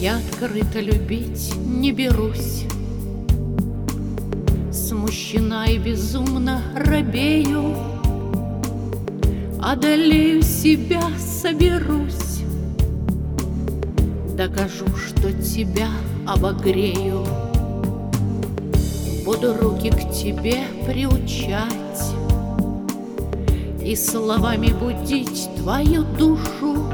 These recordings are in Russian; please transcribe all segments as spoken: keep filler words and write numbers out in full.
Я открыто любить не берусь, смущена и безумно робею, одолею себя, соберусь, докажу, что тебя обогрею. Буду руки к тебе приучать и словами будить твою душу.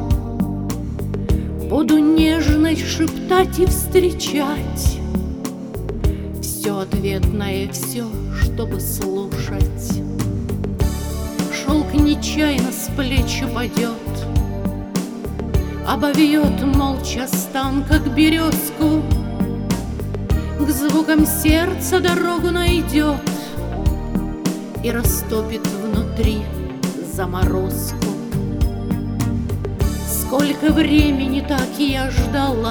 Буду нежность шептать и встречать, все ответное, все, чтобы слушать. Шелк нечаянно с плеч упадет, обовьет молча стан, как березку, к звукам сердца дорогу найдет и растопит внутри заморозку. Сколько времени так я ждала,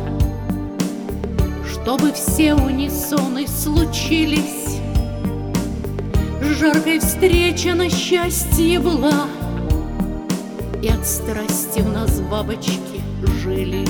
чтобы все унисоны случились. Жаркой встреча на счастье была, и от страсти в нас бабочки жили.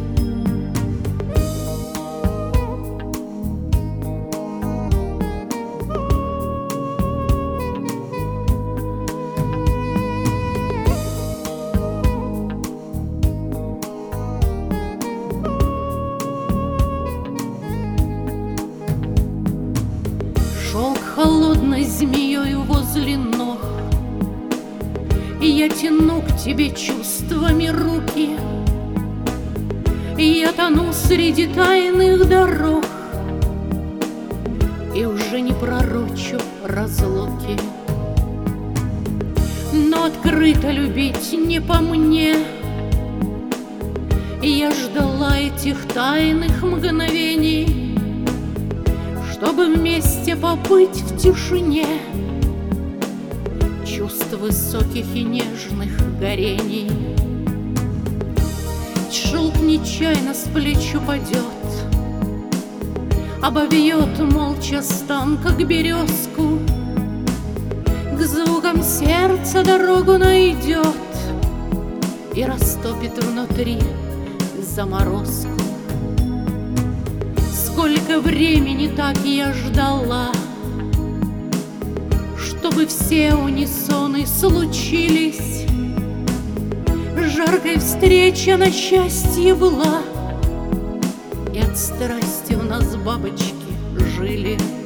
Шелк холодной змеёю возле ног, и я тяну к тебе чувствами руки. И я тону среди тайных дорог и уже не пророчу разлуки. Но открыто любить не по мне, и я ждала этих тайных мгновений, чтобы вместе побыть в тишине чувств высоких и нежных горений. Шелк нечаянно с плеч упадет, обовьет молча стан, как березку, к звукам сердца дорогу найдет и растопит внутри заморозку. Сколько времени так я ждала, чтобы все унисоны случились. Жаркой встреча на счастье была, и от страсти в нас бабочки жили.